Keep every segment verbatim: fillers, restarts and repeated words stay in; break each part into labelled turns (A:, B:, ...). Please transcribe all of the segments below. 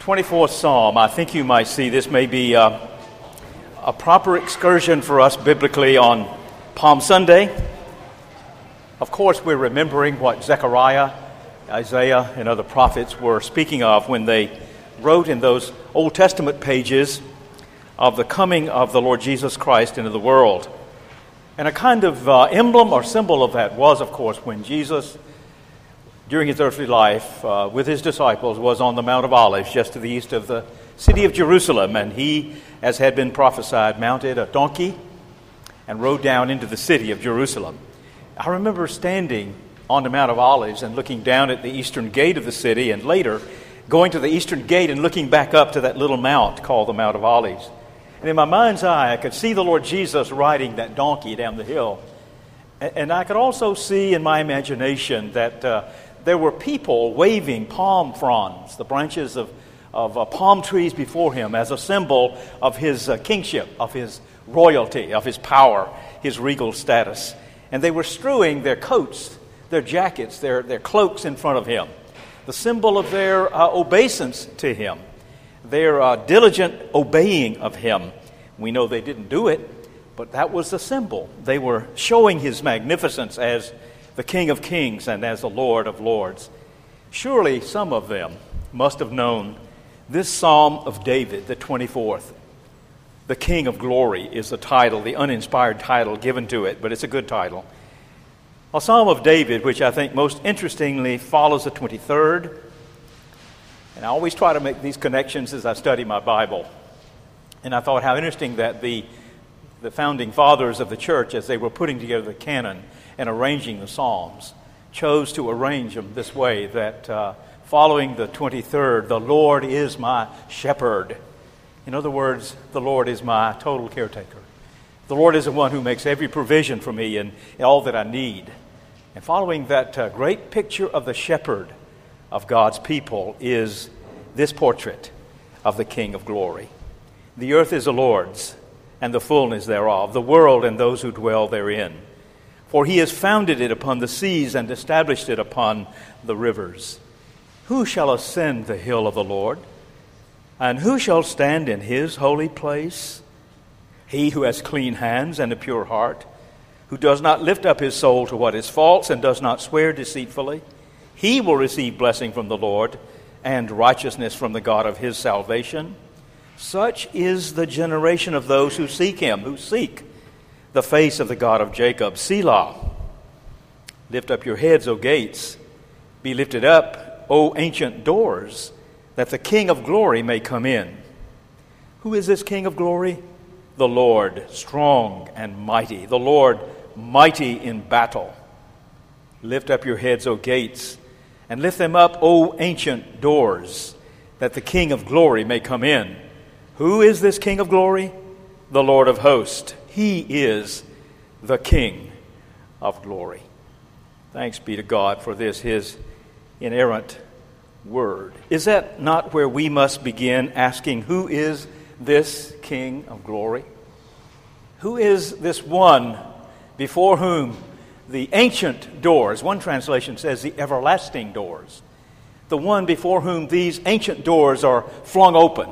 A: twenty-fourth Psalm. I think you might see this may be uh, a proper excursion for us biblically on Palm Sunday. Of course, we're remembering what Zechariah, Isaiah, and other prophets were speaking of when they wrote in those Old Testament pages of the coming of the Lord Jesus Christ into the world. And a kind of uh, emblem or symbol of that was, of course, when Jesus, during his earthly life, uh, with his disciples, was on the Mount of Olives, just to the east of the city of Jerusalem. And he, as had been prophesied, mounted a donkey and rode down into the city of Jerusalem. I remember standing on the Mount of Olives and looking down at the eastern gate of the city, and later going to the eastern gate and looking back up to that little mount called the Mount of Olives. And in my mind's eye, I could see the Lord Jesus riding that donkey down the hill. And I could also see in my imagination that uh, there were people waving palm fronds, the branches of, of uh, palm trees before him, as a symbol of his uh, kingship, of his royalty, of his power, his regal status. And they were strewing their coats, their jackets, their, their cloaks in front of him, the symbol of their uh, obeisance to him, their uh, diligent obeying of him. We know they didn't do it, but that was the symbol. They were showing his magnificence as the King of Kings and as the Lord of Lords. Surely some of them must have known this Psalm of David, the twenty-fourth. The King of Glory is the title, the uninspired title given to it, but it's a good title. A Psalm of David, which I think most interestingly follows the twenty-third. And I always try to make these connections as I study my Bible. And I thought how interesting that the, the founding fathers of the church, as they were putting together the canon and arranging the Psalms, chose to arrange them this way, that uh, following the twenty-third, the Lord is my shepherd. In other words, the Lord is my total caretaker. The Lord is the one who makes every provision for me and, and all that I need. And following that uh, great picture of the shepherd of God's people is this portrait of the King of Glory. The earth is the Lord's, and the fullness thereof, the world and those who dwell therein. For he has founded it upon the seas and established it upon the rivers. Who shall ascend the hill of the Lord? And who shall stand in his holy place? He who has clean hands and a pure heart, who does not lift up his soul to what is false and does not swear deceitfully, he will receive blessing from the Lord and righteousness from the God of his salvation. Such is the generation of those who seek him, who seek the face of the God of Jacob. Selah. Lift up your heads, O gates. Be lifted up, O ancient doors, that the King of glory may come in. Who is this King of glory? The Lord, strong and mighty. The Lord, mighty in battle. Lift up your heads, O gates, and lift them up, O ancient doors, that the King of glory may come in. Who is this King of glory? The Lord of hosts. He is the King of glory. Thanks be to God for this, his inerrant word. Is that not where we must begin asking, who is this King of glory? Who is this one before whom the ancient doors, one translation says the everlasting doors, the one before whom these ancient doors are flung open,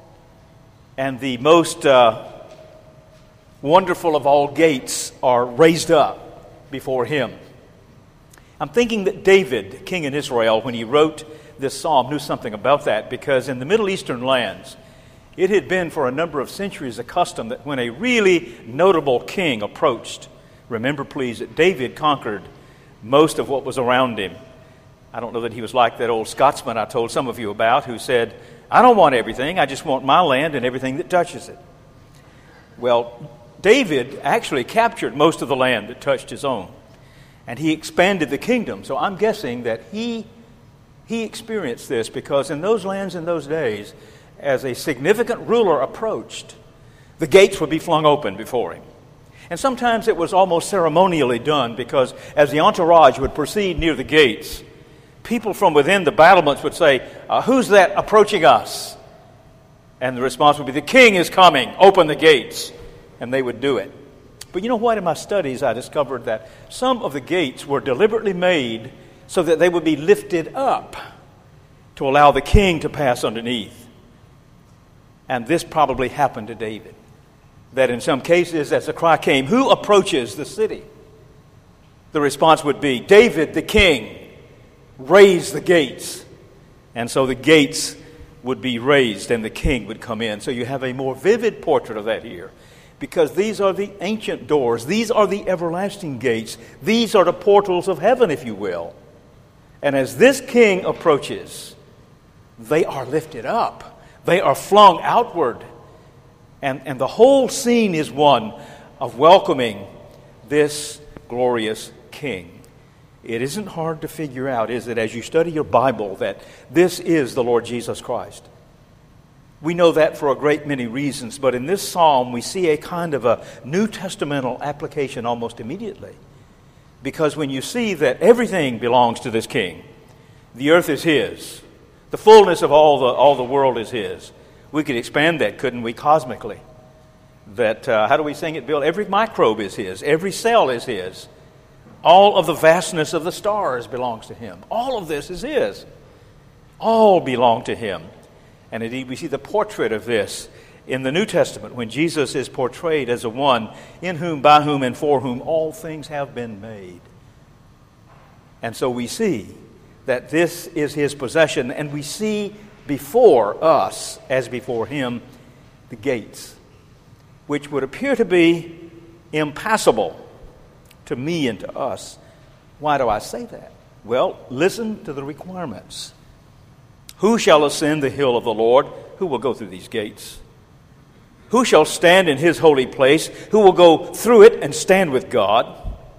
A: and the most uh, wonderful of all gates are raised up before him? I'm thinking that David, king in Israel, when he wrote this psalm, knew something about that, because in the Middle Eastern lands, it had been for a number of centuries a custom that when a really notable king approached, remember please that David conquered most of what was around him. I don't know that he was like that old Scotsman I told some of you about, who said, I don't want everything, I just want my land and everything that touches it. Well, David actually captured most of the land that touched his own, and he expanded the kingdom. So I'm guessing that he, he experienced this, because in those lands in those days, as a significant ruler approached, the gates would be flung open before him. And sometimes it was almost ceremonially done, because as the entourage would proceed near the gates, people from within the battlements would say, uh, who's that approaching us? And the response would be, the king is coming, open the gates. And they would do it. But you know what? In my studies, I discovered that some of the gates were deliberately made so that they would be lifted up to allow the king to pass underneath. And this probably happened to David. That in some cases, as the cry came, who approaches the city? The response would be, David the king, raise the gates. And so the gates would be raised and the king would come in. So you have a more vivid portrait of that here. Because these are the ancient doors. These are the everlasting gates. These are the portals of heaven, if you will. And as this king approaches, they are lifted up. They are flung outward. And, and the whole scene is one of welcoming this glorious king. It isn't hard to figure out, is it, as you study your Bible, that this is the Lord Jesus Christ. We know that for a great many reasons, but in this psalm we see a kind of a New Testamental application almost immediately. Because when you see that everything belongs to this king, the earth is his, the fullness of all the all the world is his. We could expand that, couldn't we, cosmically? That, uh, how do we sing it, Bill? Every microbe is his. Every cell is his. All of the vastness of the stars belongs to him. All of this is his. All belong to him. And indeed, we see the portrait of this in the New Testament when Jesus is portrayed as a one in whom, by whom, and for whom all things have been made. And so we see that this is his possession, and we see before us, as before him, the gates, which would appear to be impassable to me and to us. Why do I say that? Well, listen to the requirements. Who shall ascend the hill of the Lord? Who will go through these gates? Who shall stand in his holy place? Who will go through it and stand with God?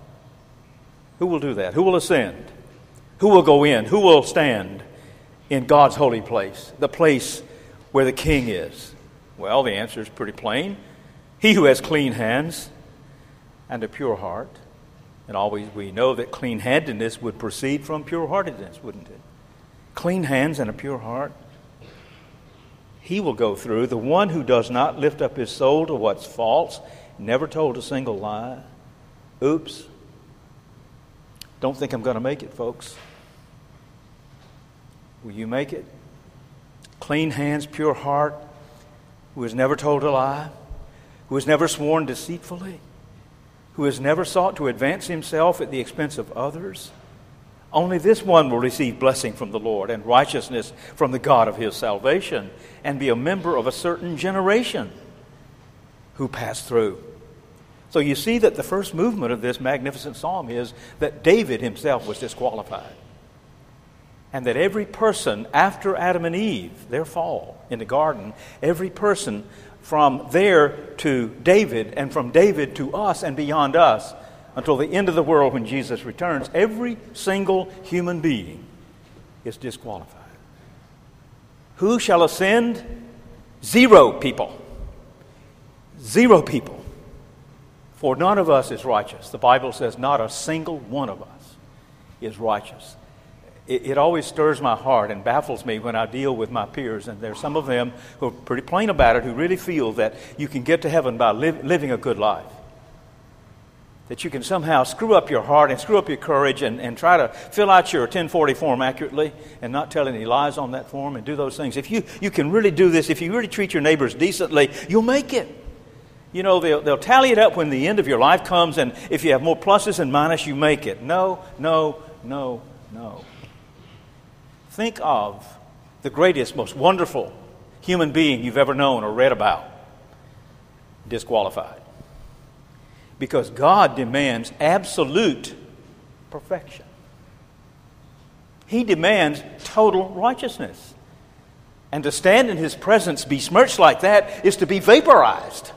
A: Who will do that? Who will ascend? Who will go in? Who will stand in God's holy place, the place where the king is? Well, the answer is pretty plain. He who has clean hands and a pure heart. And always we know that clean-handedness would proceed from pure-heartedness, wouldn't it? Clean hands and a pure heart. He will go through. The one who does not lift up his soul to what's false, never told a single lie. Oops. Don't think I'm going to make it, folks. Will you make it? Clean hands, pure heart, who has never told a lie, who has never sworn deceitfully, who has never sought to advance himself at the expense of others. Only this one will receive blessing from the Lord and righteousness from the God of his salvation and be a member of a certain generation who passed through. So you see that the first movement of this magnificent psalm is that David himself was disqualified. And that every person after Adam and Eve, their fall in the garden, every person from there to David and from David to us and beyond us, until the end of the world when Jesus returns, every single human being is disqualified. Who shall ascend? Zero people. Zero people. For none of us is righteous. The Bible says not a single one of us is righteous. It, it always stirs my heart and baffles me when I deal with my peers, and there's some of them who are pretty plain about it, who really feel that you can get to heaven by li- living a good life. That you can somehow screw up your heart and screw up your courage and, and try to fill out your ten forty form accurately and not tell any lies on that form and do those things. If you, you can really do this, if you really treat your neighbors decently, you'll make it. You know, they'll, they'll tally it up when the end of your life comes, and if you have more pluses and minuses, you make it. No, no, no, no. Think of the greatest, most wonderful human being you've ever known or read about. Disqualified. Because God demands absolute perfection. He demands total righteousness. And to stand in his presence besmirched like that is to be vaporized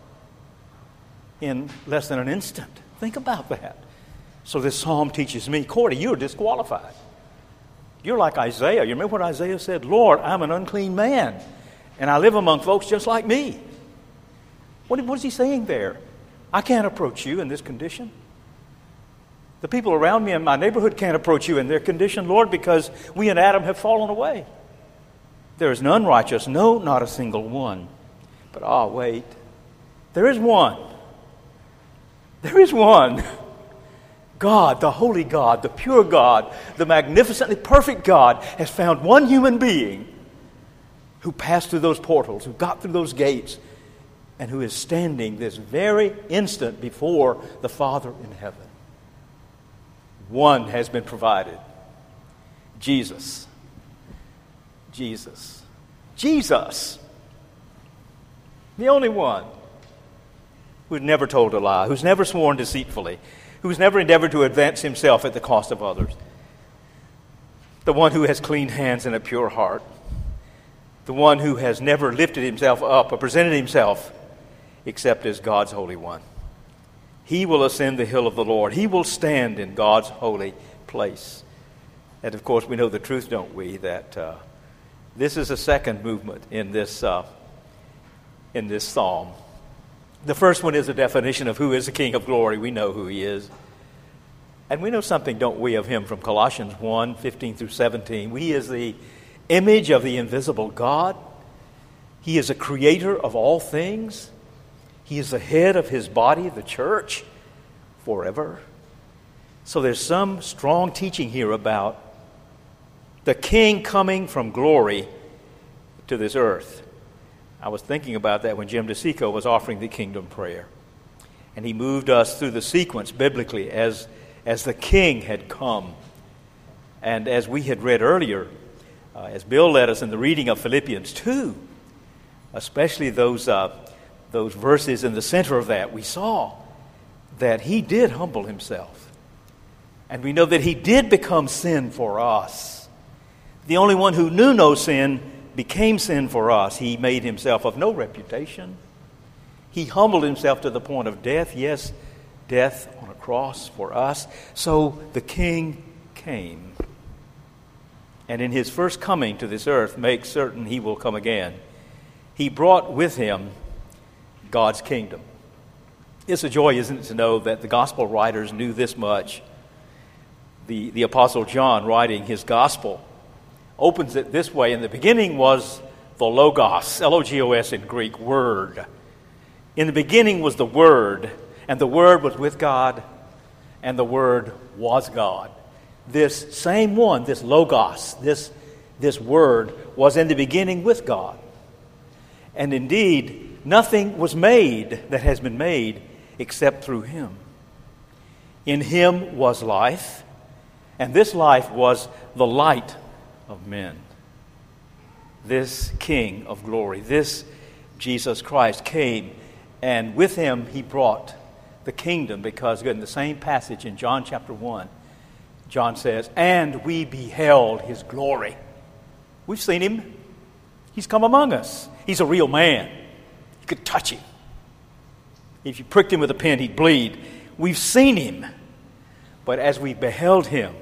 A: in less than an instant. Think about that. So this psalm teaches me, Cordy, you're disqualified. You're like Isaiah. You remember what Isaiah said? Lord, I'm an unclean man, and I live among folks just like me. What, what is he saying there? I can't approach you in this condition. The people around me in my neighborhood can't approach you in their condition, Lord, because we and Adam have fallen away. There is none righteous, no, not a single one. But ah, wait, there is one. There is one. God, the holy God, the pure God, the magnificently perfect God has found one human being who passed through those portals, who got through those gates, and who is standing this very instant before the Father in heaven. One has been provided. Jesus. Jesus. Jesus. The only one who's never told a lie, who's never sworn deceitfully, who's never endeavored to advance himself at the cost of others. The one who has clean hands and a pure heart. The one who has never lifted himself up or presented himself except as God's Holy One. He will ascend the hill of the Lord. He will stand in God's holy place. And of course, we know the truth, don't we, that uh, this is a second movement in this uh, in this psalm. The first one is a definition of who is the King of glory. We know who he is. And we know something, don't we, of him from Colossians one, fifteen through seventeen. He is the image of the invisible God. He is a creator of all things. He is the head of his body, the church, forever. So there's some strong teaching here about the King coming from glory to this earth. I was thinking about that when Jim DeSico was offering the kingdom prayer. And he moved us through the sequence biblically as, as the King had come. And as we had read earlier, uh, as Bill led us in the reading of Philippians two, especially those uh, those verses in the center of that, we saw that he did humble himself. And we know that he did become sin for us. The only one who knew no sin became sin for us. He made himself of no reputation. He humbled himself to the point of death. Yes, death on a cross for us. So the King came. And in his first coming to this earth, make certain he will come again. He brought with him God's kingdom. It's a joy, isn't it, to know that the gospel writers knew this much. The, the Apostle John, writing his gospel, opens it this way. In the beginning was the Logos, L O G O S in Greek, Word. In the beginning was the Word, and the Word was with God, and the Word was God. This same one, this Logos, this, this Word, was in the beginning with God. And indeed, nothing was made that has been made except through him. In him was life, and this life was the light of men. This King of glory, this Jesus Christ came, and with him he brought the kingdom, because in the same passage in John chapter one, John says, and we beheld his glory. We've seen him. He's come among us. He's a real man. You could touch him. If you pricked him with a pin, he'd bleed. We've seen him. But as we beheld him,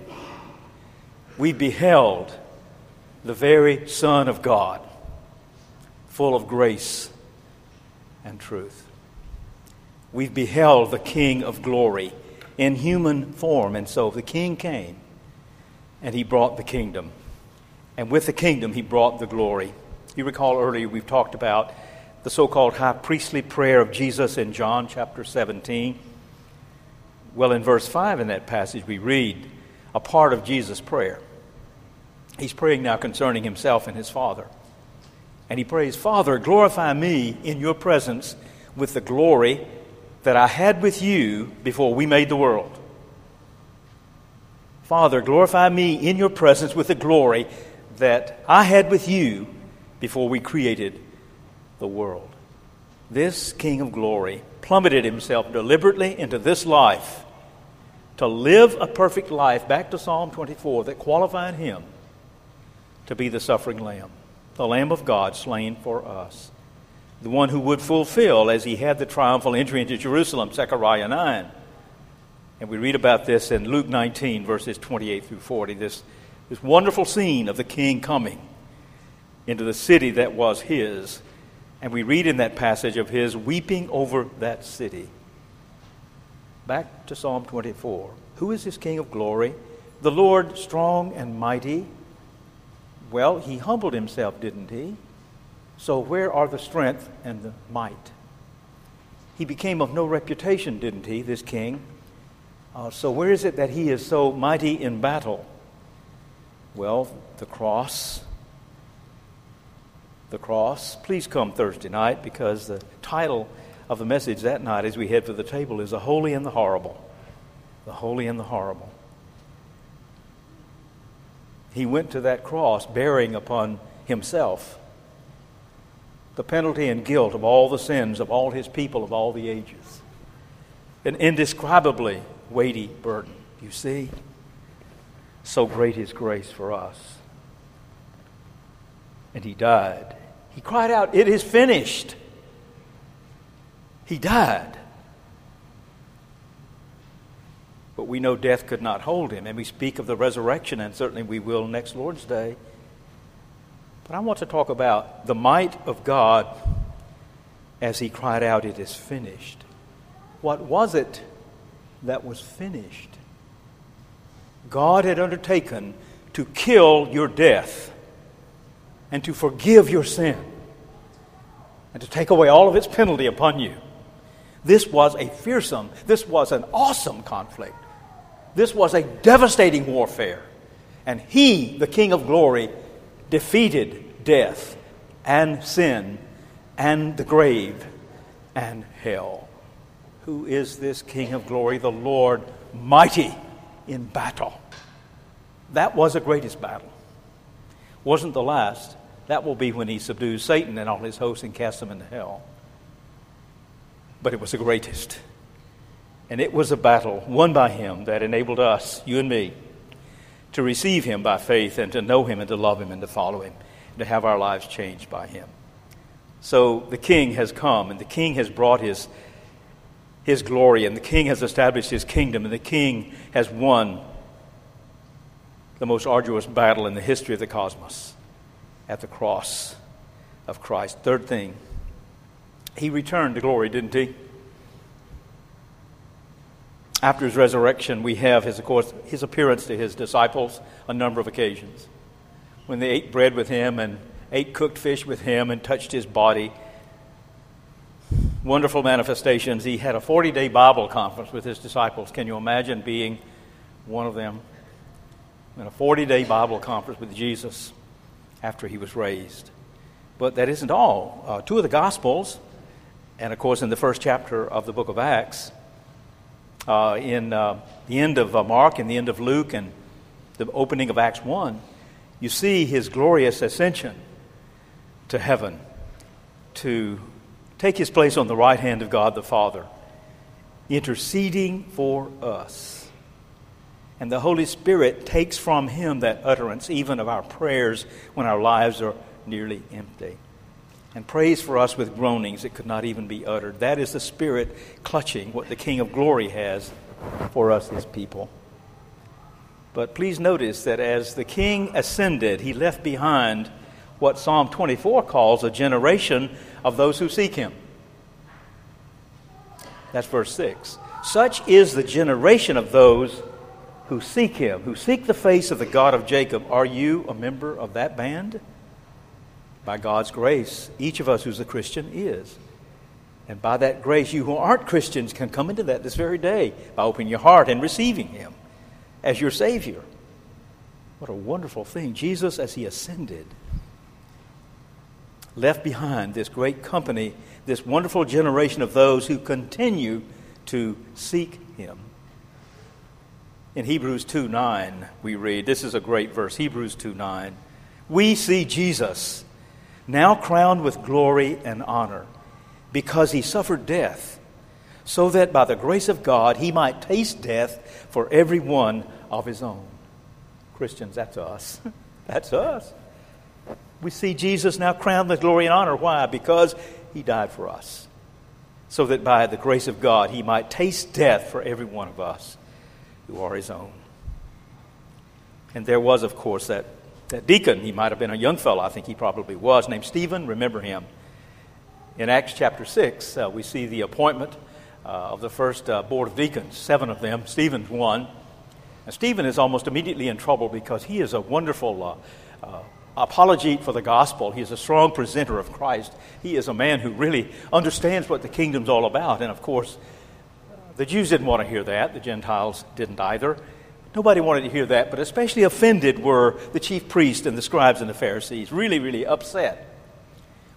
A: we beheld the very Son of God, full of grace and truth. We've beheld the King of glory in human form. And so the King came, and he brought the kingdom. And with the kingdom, he brought the glory. You recall earlier we've talked about the so-called high priestly prayer of Jesus in John chapter seventeen. Well, in verse five in that passage, we read a part of Jesus' prayer. He's praying now concerning himself and his Father. And he prays, Father, glorify me in your presence with the glory that I had with you before we made the world. Father, glorify me in your presence with the glory that I had with you before we created the world. This King of glory plummeted himself deliberately into this life to live a perfect life, back to Psalm twenty-four, that qualified him to be the suffering Lamb, the Lamb of God slain for us, the one who would fulfill, as he had the triumphal entry into Jerusalem, Zechariah nine. And we read about this in Luke nineteen, verses twenty-eight through forty, this, this wonderful scene of the King coming into the city that was his. And we read in that passage of his weeping over that city. Back to Psalm twenty-four. Who is this King of glory? The Lord strong and mighty. Well, he humbled himself, didn't he? So where are the strength and the might? He became of no reputation, didn't he, this king? Uh, so where is it that he is so mighty in battle? Well, the cross, the cross. Please come Thursday night, because the title of the message that night as we head for the table is The Holy and the Horrible. The Holy and the Horrible. He went to that cross bearing upon himself the penalty and guilt of all the sins of all his people of all the ages. An indescribably weighty burden. You see? So great his grace for us. And he died. He cried out, "It is finished." He died. But we know death could not hold him, and we speak of the resurrection, and certainly we will next Lord's Day. But I want to talk about the might of God as he cried out, "It is finished." What was it that was finished? God had undertaken to kill your death and to forgive your sin and to take away all of its penalty upon you. This was a fearsome, this was an awesome conflict. This was a devastating warfare. And he, the King of Glory, defeated death and sin and the grave and hell. Who is this King of Glory? The Lord, mighty in battle. That was the greatest battle. Wasn't the last. That will be when he subdues Satan and all his hosts and casts them into hell. But it was the greatest. And it was a battle won by him that enabled us, you and me, to receive him by faith and to know him and to love him and to follow him and to have our lives changed by him. So the King has come, and the King has brought his, his glory, and the King has established his kingdom, and the King has won the most arduous battle in the history of the cosmos at the cross of Christ. Third thing, he returned to glory, didn't he? After his resurrection, we have his, of course, his appearance to his disciples a number of occasions. When they ate bread with him and ate cooked fish with him and touched his body. Wonderful manifestations. He had a forty-day Bible conference with his disciples. Can you imagine being one of them? In a forty-day Bible conference with Jesus after he was raised. But that isn't all. Uh, two of the Gospels, and of course in the first chapter of the book of Acts, uh, in uh, the end of uh, Mark and the end of Luke and the opening of Acts one, you see his glorious ascension to heaven to take his place on the right hand of God the Father, interceding for us. And the Holy Spirit takes from him that utterance even of our prayers when our lives are nearly empty, and prays for us with groanings that could not even be uttered. That is the Spirit clutching what the King of Glory has for us, his people. But please notice that as the King ascended, he left behind what Psalm twenty-four calls a generation of those who seek him. That's verse six. Such is the generation of those who seek him, who seek the face of the God of Jacob. Are you a member of that band? By God's grace, each of us who's a Christian is. And by that grace, you who aren't Christians can come into that this very day by opening your heart and receiving him as your Savior. What a wonderful thing. Jesus, as he ascended, left behind this great company, this wonderful generation of those who continue to seek him. In Hebrews two nine, we read, this is a great verse, Hebrews two nine, we see Jesus now crowned with glory and honor because he suffered death, so that by the grace of God he might taste death for every one of his own. Christians, that's us. That's us. We see Jesus now crowned with glory and honor. Why? Because he died for us, so that by the grace of God he might taste death for every one of us who are his own. And there was, of course, that, that deacon. He might have been a young fellow. I think he probably was, named Stephen. Remember him. In Acts chapter six, uh, we see the appointment uh, of the first uh, board of deacons, seven of them. Stephen's one. And Stephen is almost immediately in trouble because he is a wonderful uh, uh, apologete for the gospel. He is a strong presenter of Christ. He is a man who really understands what the kingdom's all about. And, of course, the Jews didn't want to hear that. The Gentiles didn't either. Nobody wanted to hear that, but especially offended were the chief priests and the scribes and the Pharisees. Really, really upset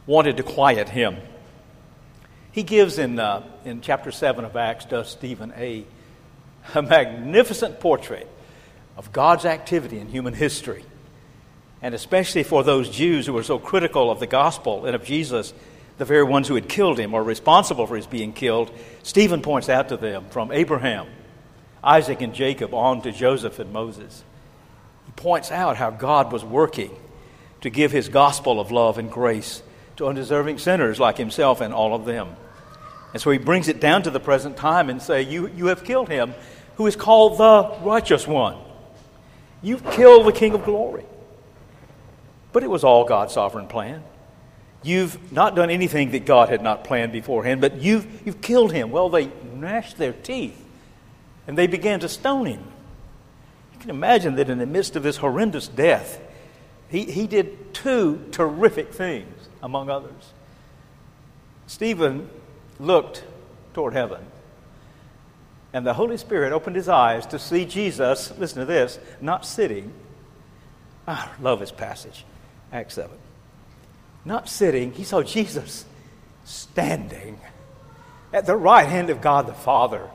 A: wanted to quiet him. He gives in uh, in chapter seven of Acts, does Stephen, a, a magnificent portrait of God's activity in human history. And especially for those Jews who were so critical of the gospel and of Jesus, the very ones who had killed him or responsible for his being killed, Stephen points out to them from Abraham, Isaac, and Jacob on to Joseph and Moses. He points out how God was working to give his gospel of love and grace to undeserving sinners like himself and all of them. And so he brings it down to the present time and say, you, you have killed him who is called the righteous one. You've killed the King of glory. But it was all God's sovereign plan. You've not done anything that God had not planned beforehand, but you've, you've killed him. Well, they gnashed their teeth and they began to stone him. You can imagine that in the midst of this horrendous death, he, he did two terrific things, among others. Stephen looked toward heaven, and the Holy Spirit opened his eyes to see Jesus, listen to this, not sitting. I love this passage, Acts seven. Not sitting, he saw Jesus standing at the right hand of God the Father.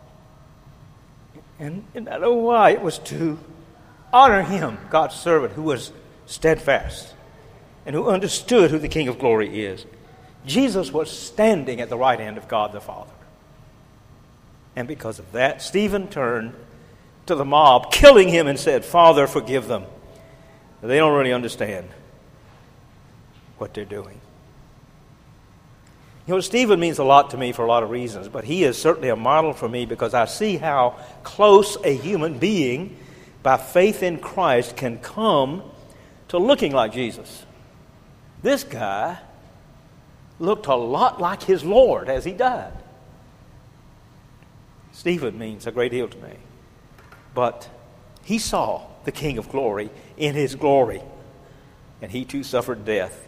A: And, and I don't know why, it was to honor him, God's servant, who was steadfast and who understood who the King of glory is. Jesus was standing at the right hand of God the Father. And because of that, Stephen turned to the mob, killing him, and said, Father, forgive them. They don't really understand what they're doing. You know, Stephen means a lot to me for a lot of reasons, but he is certainly a model for me because I see how close a human being, by faith in Christ, can come to looking like Jesus. This guy looked a lot like his Lord as he died. Stephen means a great deal to me. But he saw the King of glory in his glory, and he too suffered death.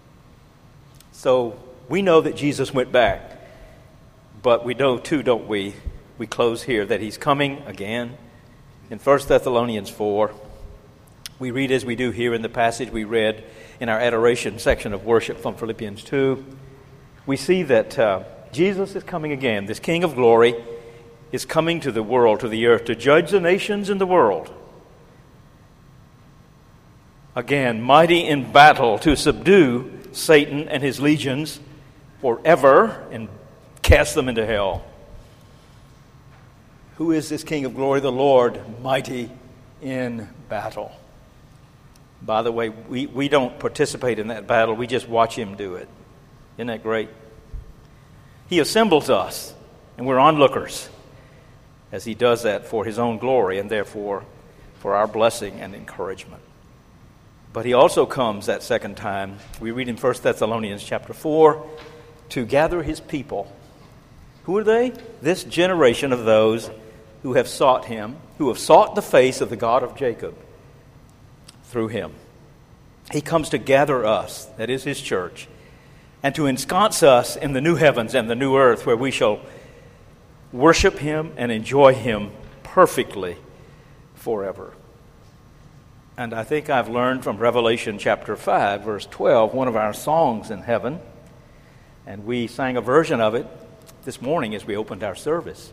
A: So we know that Jesus went back, but we know too, don't we? We close here that he's coming again. In First Thessalonians four, we read as we do here in the passage we read in our adoration section of worship from Philippians two, we see that uh, Jesus is coming again. This King of glory is coming to the world, to the earth, to judge the nations in the world. Again, mighty in battle to subdue Satan and his legions forever and cast them into hell. Who is this King of glory? The Lord, mighty in battle. By the way, we, we don't participate in that battle. We just watch him do it. Isn't that great? He assembles us, and we're onlookers as he does that for his own glory and therefore for our blessing and encouragement. But he also comes that second time, we read in First Thessalonians chapter four, to gather his people. Who are they? This generation of those who have sought him, who have sought the face of the God of Jacob through him. He comes to gather us, that is his church, and to ensconce us in the new heavens and the new earth where we shall worship him and enjoy him perfectly forever. And I think I've learned from Revelation chapter five, verse twelve, one of our songs in heaven, and we sang a version of it this morning as we opened our service.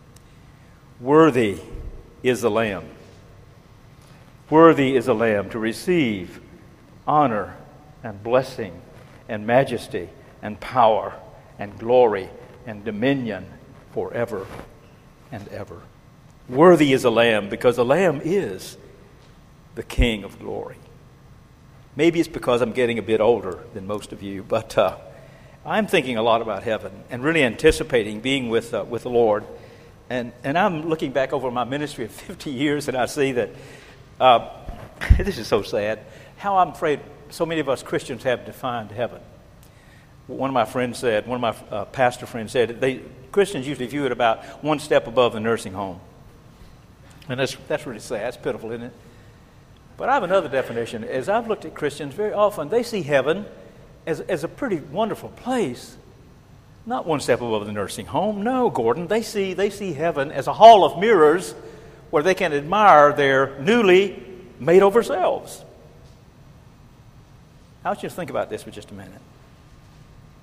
A: Worthy is the Lamb. Worthy is the Lamb to receive honor and blessing and majesty and power and glory and dominion forever and ever. Worthy is the Lamb, because the Lamb is the King of glory. Maybe it's because I'm getting a bit older than most of you, but uh, I'm thinking a lot about heaven and really anticipating being with uh, with the Lord. And and I'm looking back over my ministry of fifty years, and I see that uh, this is so sad, how I'm afraid so many of us Christians have defined heaven. One of my friends said, one of my uh, pastor friends said, they Christians usually view it about one step above the nursing home. And that's that's really sad. It's pitiful, isn't it? But I have another definition. As I've looked at Christians, very often they see heaven as, as a pretty wonderful place. Not one step above the nursing home. No, Gordon, they see they see heaven as a hall of mirrors where they can admire their newly made over selves. I want you to think about this for just a minute.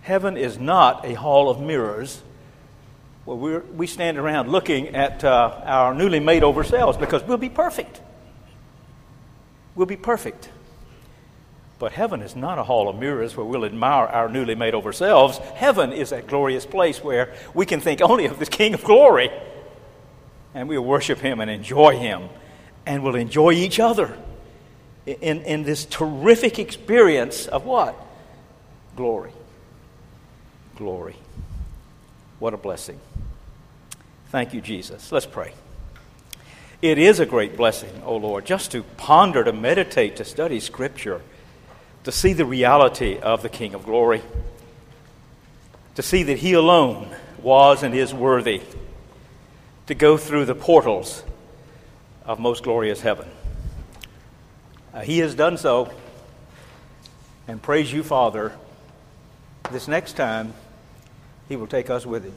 A: Heaven is not a hall of mirrors where we're, we stand around looking at uh, our newly made over selves, because we'll be perfect. We'll be perfect. But heaven is not a hall of mirrors where we'll admire our newly made over selves. Heaven is that glorious place where we can think only of the King of glory, and we'll worship him and enjoy him, and we'll enjoy each other in, in this terrific experience of what? Glory. Glory. What a blessing. Thank you, Jesus. Let's pray. It is a great blessing, O Lord, just to ponder, to meditate, to study Scripture, to see the reality of the King of glory, to see that he alone was and is worthy to go through the portals of most glorious heaven. Uh, he has done so, and praise you, Father, this next time he will take us with him.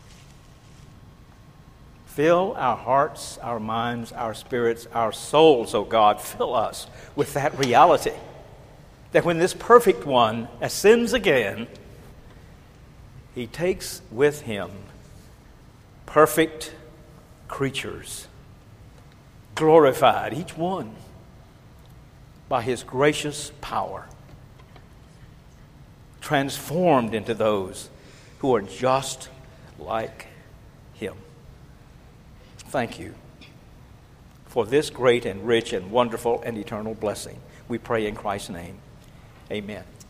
A: Fill our hearts, our minds, our spirits, our souls, O God, fill us with that reality, that when this perfect one ascends again, he takes with him perfect creatures, glorified, each one by his gracious power, transformed into those who are just like him. Thank you for this great and rich and wonderful and eternal blessing. We pray in Christ's name. Amen.